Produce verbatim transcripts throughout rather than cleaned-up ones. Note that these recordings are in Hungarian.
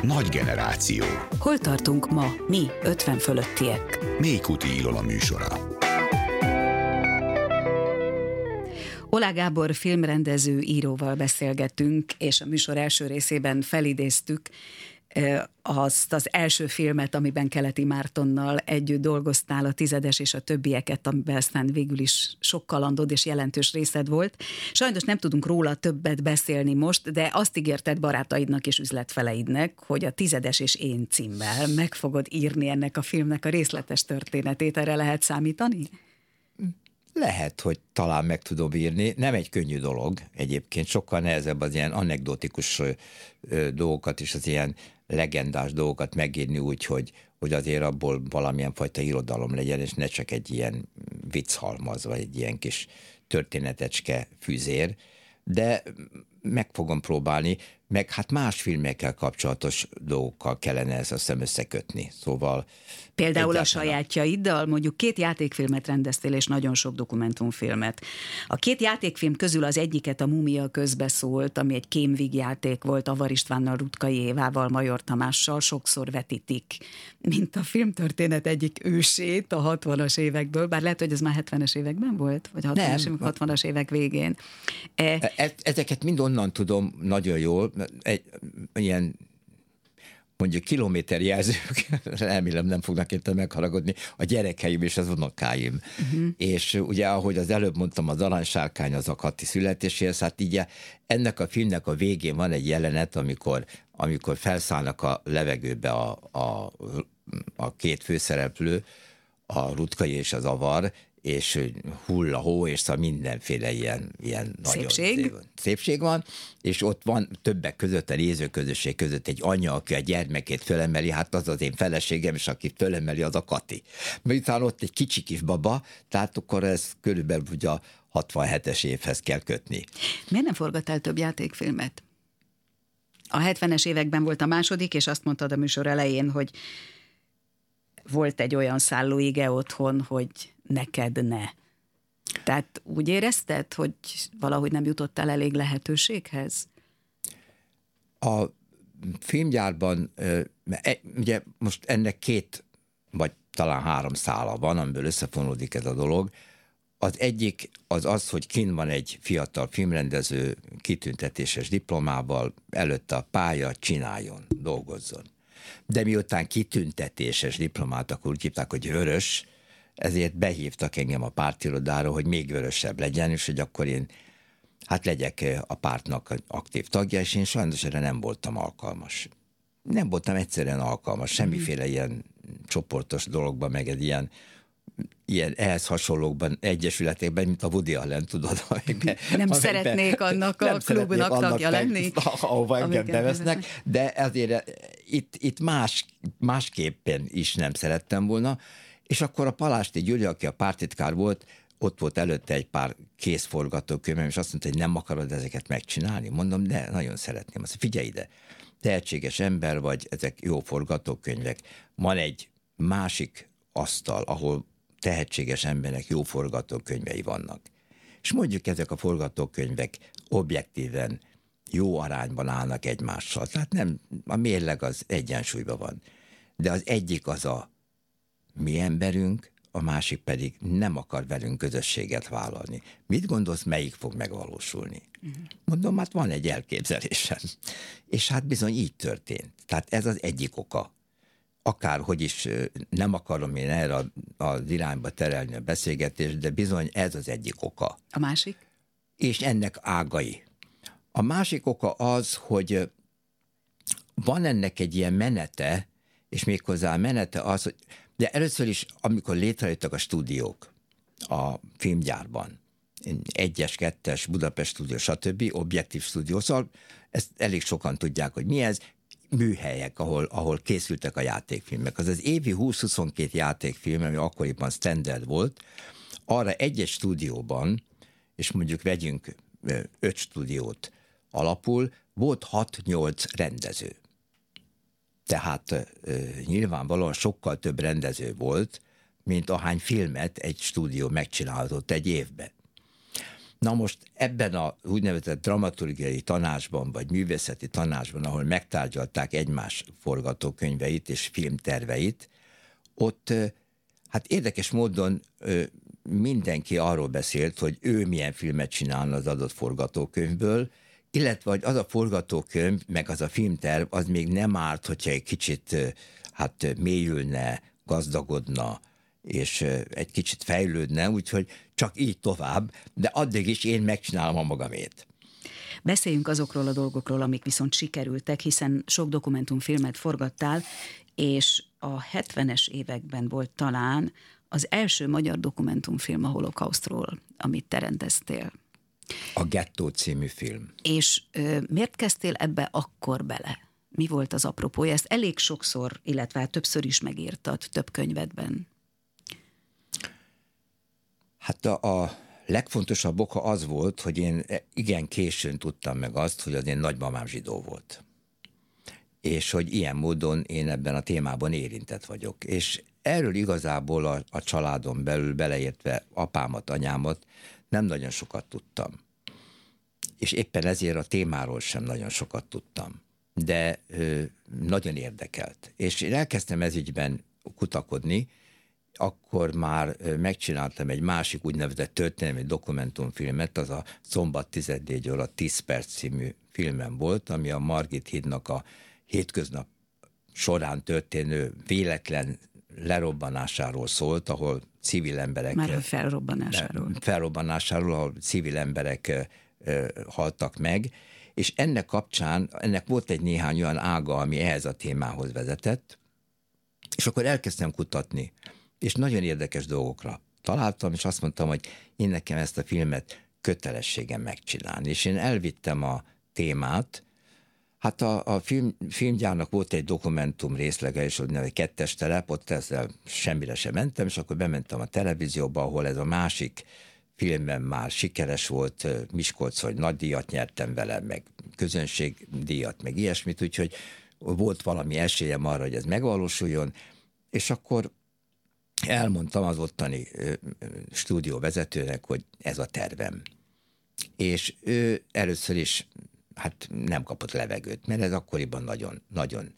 Nagy generáció. Hol tartunk ma, mi, ötven fölöttiek? Mélykuti Ilona műsora. Oláh Gábor filmrendező, íróval beszélgetünk, és a műsor első részében felidéztük azt az első filmet, amiben Keleti Mártonnal együtt dolgoztál, a Tizedes és a többieket, amiben aztán végül is sok kalandod és jelentős részed volt. Sajnos nem tudunk róla többet beszélni most, de azt ígérted barátaidnak és üzletfeleidnek, hogy a Tizedes és én címmel meg fogod írni ennek a filmnek a részletes történetét. Erre lehet számítani? Lehet, hogy talán meg tudom írni. Nem egy könnyű dolog egyébként, sokkal nehezebb az ilyen anekdotikus ö, dolgokat és az ilyen legendás dolgokat megírni úgy, hogy, hogy azért abból valamilyen fajta irodalom legyen, és ne csak egy ilyen vicchalmaz, vagy egy ilyen kis történetecske fűzér, de meg fogom próbálni, meg hát más filmekkel kapcsolatos dolgokkal kellene ezt azt hiszem összekötni. Szóval például a sajátjaiddal, mondjuk két játékfilmet rendeztél, és nagyon sok dokumentumfilmet. A két játékfilm közül az egyiket a Mumia közbeszólt, ami egy kémvígjáték volt, Avar Istvánnal, Rutkai Évával, Major Tamással, sokszor vetítik, mint a filmtörténet egyik ősét a hatvanas évekből, bár lehet, hogy ez már hetvenes években volt, vagy hatvanas, évek, hatvanas évek végén. E... E- ezeket mind onnan tudom nagyon jól, egy ilyen mondjuk kilométerjelzők, remélem nem fognak érte megharagudni, a gyerekeim és az unokáim. Uh-huh. És ugye, ahogy az előbb mondtam, az Aranysárkány az a Kati születéséhez, hát így ennek a filmnek a végén van egy jelenet, amikor, amikor felszállnak a levegőbe a, a, a két főszereplő, a Rutkai és az Avar, és hull a hó, és szóval mindenféle ilyen, ilyen szépség. Nagyon szépség van, és ott van többek között a nézőközösség között egy anya, aki a gyermekét fölemeli, hát az az én feleségem, és aki fölemeli, az a Kati. Miután ott egy kicsi kis baba, tehát akkor ez körülbelül ugye a hatvanhetes évhez kell kötni. Miért nem forgattál több játékfilmet? A hetvenes években volt a második, és azt mondtad a műsor elején, hogy volt egy olyan szállóige otthon, hogy neked ne. Tehát úgy érezted, hogy valahogy nem jutottál elég lehetőséghez? A filmgyárban, ugye most ennek két, vagy talán három szála van, amiből összefonódik ez a dolog. Az egyik az az, hogy kint van egy fiatal filmrendező kitüntetéses diplomával, előtte a pálya, csináljon, dolgozzon. De miután kitüntetéses diplomát, akkor úgy hívták, hogy vörös, ezért behívtak engem a pártirodára, hogy még vörösebb legyen, és hogy akkor én hát legyek a pártnak aktív tagja, és én sajnos erre nem voltam alkalmas. Nem voltam egyszerűen alkalmas, semmiféle ilyen csoportos dologban, meg egy ilyen, ilyen ehhez hasonlókban, egyesületekben, mint a Woody Allen, tudod. Amikben, nem szeretnék annak a klubnak tagja lenni? Ahova engem bevesznek, de ezért itt, itt más, másképpen is nem szerettem volna, és akkor a Palásti Gyuri, aki a pártitkár volt, ott volt előtte egy pár kész forgatókönyvem, és azt mondta, hogy nem akarod ezeket megcsinálni? Mondom, de nagyon szeretném. Azt figyelj ide, tehetséges ember vagy, ezek jó forgatókönyvek. Van egy másik asztal, ahol tehetséges emberek jó forgatókönyvei vannak. És mondjuk ezek a forgatókönyvek objektíven jó arányban állnak egymással. Tehát nem, a mérleg az egyensúlyban van. De az egyik az a mi emberünk, a másik pedig nem akar velünk közösséget vállalni. Mit gondolsz, melyik fog megvalósulni? Uh-huh. Mondom, hát van egy elképzelésem. És hát bizony így történt. Tehát ez az egyik oka. Akárhogy is nem akarom én erre az irányba terelni a beszélgetést, de bizony ez az egyik oka. A másik? És ennek ágai. A másik oka az, hogy van ennek egy ilyen menete, és méghozzá a menete az, hogy de először is, amikor létrejöttek a stúdiók a filmgyárban, egyes, kettes, Budapest stúdió, stb., objektív stúdió, szóval ezt elég sokan tudják, hogy mi ez, műhelyek, ahol, ahol készültek a játékfilmek. Az az évi húsz-huszonkét játékfilm, ami akkoriban standard volt, arra egy-egy stúdióban, és mondjuk vegyünk öt stúdiót alapul, volt hat-nyolc rendező. Tehát e, nyilvánvalóan sokkal több rendező volt, mint ahány filmet egy stúdió megcsinálhatott egy évben. Na most ebben a úgynevezett dramaturgiai tanácsban, vagy művészeti tanácsban, ahol megtárgyalták egymás forgatókönyveit és filmterveit, ott hát érdekes módon mindenki arról beszélt, hogy ő milyen filmet csinálna az adott forgatókönyvből, illetve hogy az a forgatókönyv, meg az a filmterv, az még nem árt, hogyha egy kicsit hát mélyülne, gazdagodna, és egy kicsit fejlődne, úgyhogy csak így tovább, de addig is én megcsinálom a magamét. Beszéljünk azokról a dolgokról, amik viszont sikerültek, hiszen sok dokumentumfilmet forgattál, és a hetvenes években volt talán az első magyar dokumentumfilm a holokausztról, amit te rendeztél. A Gettó című film. És ö, miért kezdtél ebbe akkor bele? Mi volt az apropója? Ezt elég sokszor, illetve hát többször is megírtad több könyvedben. Hát a, a legfontosabb oka az volt, hogy én igen későn tudtam meg azt, hogy az én nagymamám zsidó volt. És hogy ilyen módon én ebben a témában érintett vagyok. És erről igazából a, a családon belül, beleértve apámat, anyámat, nem nagyon sokat tudtam. És éppen ezért a témáról sem nagyon sokat tudtam. De ö, nagyon érdekelt. És én elkezdtem ezügyben kutakodni, akkor már megcsináltam egy másik úgynevezett történelmi dokumentumfilmet, az a Szombat tizennégy óra tíz perc című filmem volt, ami a Margit hídnak a hétköznap során történő véletlen lerobbanásáról szólt, ahol civil emberek... Már a felrobbanásáról. Felrobbanásáról, ahol civil emberek haltak meg, és ennek kapcsán, ennek volt egy néhány olyan ága, ami ehhez a témához vezetett, és akkor elkezdtem kutatni, és nagyon érdekes dolgokra találtam, és azt mondtam, hogy én nekem ezt a filmet kötelességem megcsinálni. És én elvittem a témát, hát a, a film, filmgyárnak volt egy dokumentum részlege, és úgy egy kettes telep, ott ezzel semmire sem mentem, és akkor bementem a televízióba, ahol ez a másik filmben már sikeres volt, Miskolc, hogy nagy díjat nyertem vele, meg közönségdíjat, meg ilyesmit, úgyhogy volt valami esélyem arra, hogy ez megvalósuljon, és akkor elmondtam az ottani stúdióvezetőnek, hogy ez a tervem. És ő először is hát nem kapott levegőt, mert ez akkoriban nagyon, nagyon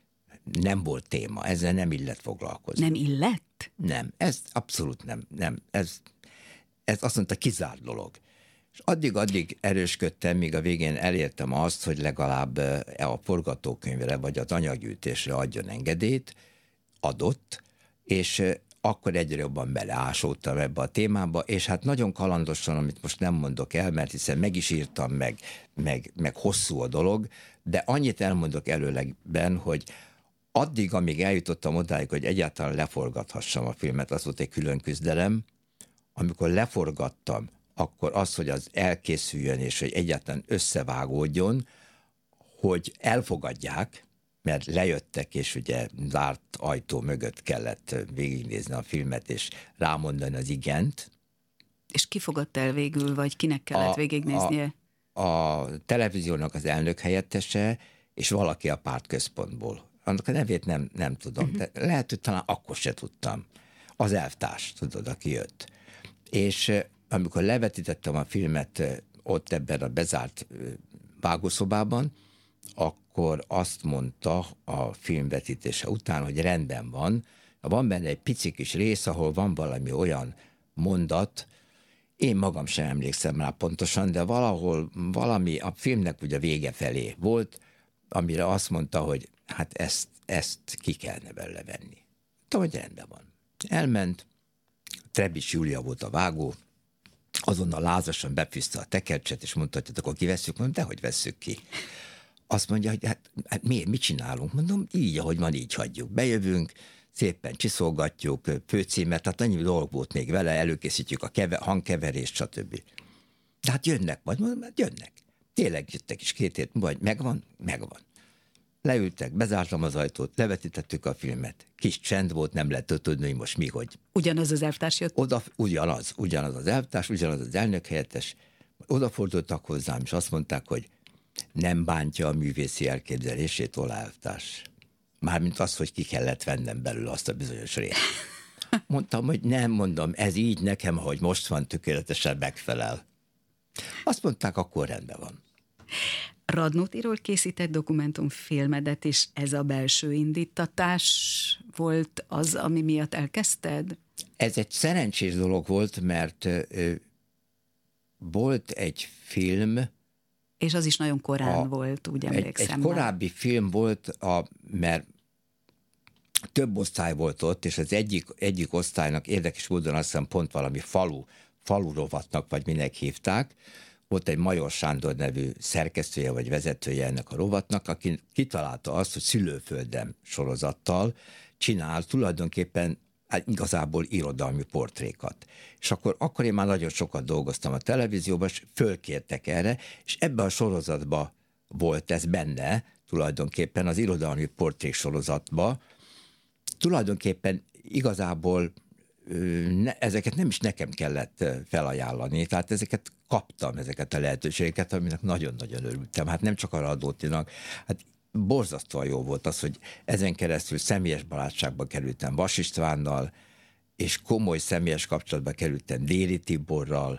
nem volt téma, ezzel nem illett foglalkozni. Nem illett? Nem, ez abszolút nem, nem, ez, ez azt mondta, kizárt dolog. És addig-addig erősködtem, míg a végén elértem azt, hogy legalább a forgatókönyvre vagy az anyaggyűjtésre adjon engedélyt, adott, és akkor egyre jobban beleásódtam ebbe a témába, és hát nagyon kalandosan, amit most nem mondok el, mert hiszen meg is írtam, meg, meg, meg hosszú a dolog, de annyit elmondok előlegben, hogy addig, amíg eljutottam odáig, hogy egyáltalán leforgathassam a filmet, az volt egy külön küzdelem. Amikor leforgattam, akkor az, hogy az elkészüljön, és hogy egyáltalán összevágódjon, hogy elfogadják, mert lejöttek, és ugye zárt ajtó mögött kellett végignézni a filmet, és rámondani az igent. És ki fogadta el végül, vagy kinek kellett a, végignéznie? A, a televíziónak az elnök helyettese, és valaki a pártközpontból. Annak a nevét nem, nem tudom, uh-huh. de lehet, hogy talán akkor se tudtam. Az elvtárs, tudod, aki jött. És amikor levetítettem a filmet ott ebben a bezárt vágószobában, akkor azt mondta a filmvetítése után, hogy rendben van, van benne egy pici kis rész, ahol van valami olyan mondat, én magam sem emlékszem rá pontosan, de valahol valami a filmnek ugye vége felé volt, amire azt mondta, hogy hát ezt, ezt ki kellene belőle venni. Tudom, hogy rendben van. Elment, Trebics Júlia volt a vágó, azonnal lázasan befűzte a tekercset, és mondta, hogy akkor kivesszük, mondom, dehogy vesszük ki. Azt mondja, hogy hát, hát miért, mit csinálunk? Mondom, így, ahogy van, így hagyjuk. Bejövünk, szépen csiszolgatjuk, főcímet, tehát annyi dolog volt még vele, előkészítjük a keve, hangkeverést, stb. De hát jönnek majd, mondom, hát jönnek. Tényleg jöttek is két hét, vagy megvan, megvan. Leültek, bezártam az ajtót, levetítettük a filmet. Kis csend volt, nem lehet tudni, hogy most mi, hogy. Ugyanaz az elvtárs jött? Oda, ugyanaz, ugyanaz az elvtárs, ugyanaz az elnök helyettes. Odafordultak hozzám, és azt mondták, hogy nem bántja a művészi elképzelését Ola elvtárs. Mármint az, hogy ki kellett vennem belőle azt a bizonyos részt. Mondtam, hogy nem, mondom, ez így nekem, hogy most van, tökéletesen megfelel. Azt mondták, akkor rendben van. Radnótiról készített dokumentumfilmedet, és ez a belső indítatás volt az, ami miatt elkezdted? Ez egy szerencsés dolog volt, mert ö, volt egy film. És az is nagyon korán a, volt, úgy emlékszem. Egy, egy korábbi film volt, a, mert több osztály volt ott, és az egyik, egyik osztálynak érdekes módon azt hiszem pont valami falu, falu rovatnak, vagy minek hívták. Volt egy Major Sándor nevű szerkesztője, vagy vezetője ennek a rovatnak, aki kitalálta azt, hogy Szülőföldem sorozattal csinál tulajdonképpen hát igazából irodalmi portrékat. És akkor, akkor én már nagyon sokat dolgoztam a televízióban, és fölkértek erre, és ebben a sorozatban volt ez benne, tulajdonképpen az irodalmi portrék sorozatban. Tulajdonképpen igazából ne, ezeket nem is nekem kellett felajánlani, tehát ezeket kaptam, ezeket a lehetőségeket, aminek nagyon-nagyon örültem. Hát nem csak a Radnótinak, hát borzasztóan jó volt az, hogy ezen keresztül személyes barátságba kerültem Vas Istvánnal, és komoly személyes kapcsolatba kerültem Déri Tiborral,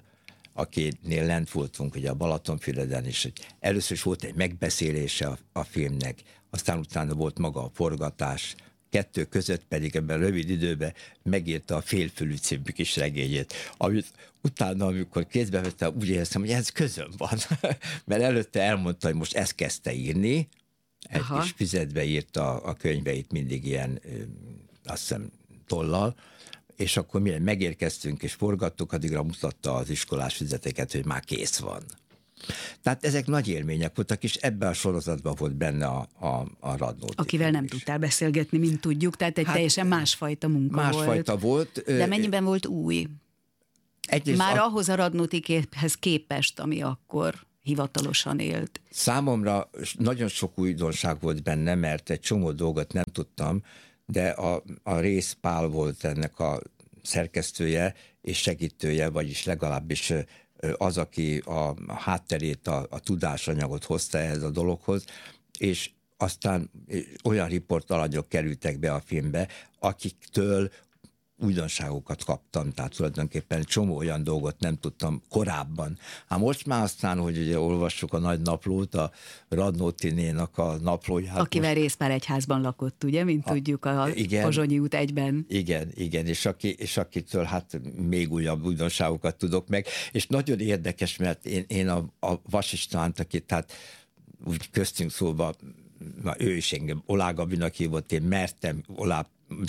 akinél lent voltunk ugye a Balatonfüreden, és először is volt egy megbeszélése a, a filmnek, aztán utána volt maga a forgatás, kettő között pedig ebben rövid időben megírta a Félfülű című kis regényét, amit utána, amikor kézbe vettem, úgy éreztem, hogy ez közöm van, mert előtte elmondta, hogy most ezt kezdte írni, egy Aha. kis füzetbe írta a könyveit mindig ilyen, azt hiszem, tollal, és akkor mire megérkeztünk és forgattuk, addigra mutatta az iskolás füzeteket, hogy már kész van. Tehát ezek nagy élmények voltak, és ebben a sorozatban volt benne a, a, a Radnóti. Akivel nem is tudtál beszélgetni, mint tudjuk, tehát egy hát, teljesen másfajta munka másfajta volt. volt. De mennyiben volt új? Egyrészt Már a... ahhoz a Radnótihez képest, ami akkor hivatalosan élt. Számomra nagyon sok újdonság volt benne, mert egy csomó dolgot nem tudtam, de a, a Rész Pál volt ennek a szerkesztője és segítője, vagyis legalábbis az, aki a hátterét, a, a tudásanyagot hozta ehhez a dologhoz, és aztán olyan riportalanyok kerültek be a filmbe, akiktől újdonságokat kaptam, tehát tulajdonképpen csomó olyan dolgot nem tudtam korábban. Hát most már aztán, hogy ugye olvassuk a nagy naplót, a Radnótinénak a naplóját. Akivel most... Rész Pál egyházban lakott, ugye, mint a, tudjuk, a igen, Pozsonyi út egyben. Igen, igen, és, aki, és akitől hát még újabb újdonságokat tudok meg, és nagyon érdekes, mert én, én a, a Vas Istvánt, akit hát úgy köztünk szóval, ő is engem Olá Gabinak hívott, én mertem Olá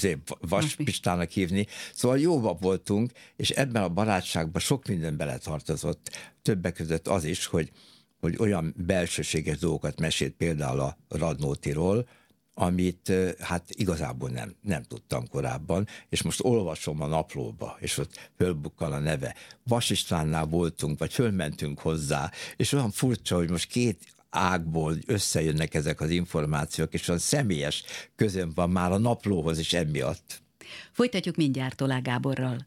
Vas Pistának hívni. Szóval jóban voltunk, és ebben a barátságban sok minden beletartozott. Többek között az is, hogy, hogy olyan belsőséges dolgokat mesélt például a Radnótiról, amit hát igazából nem, nem tudtam korábban, és most olvasom a naplóba, és ott fölbukkan a neve. Vas Istvánnál voltunk, vagy fölmentünk hozzá, és olyan furcsa, hogy most két ágból összejönnek ezek az információk, és olyan személyes közön van már a naplóhoz is emiatt. Folytatjuk mindjárt Olá Gáborral.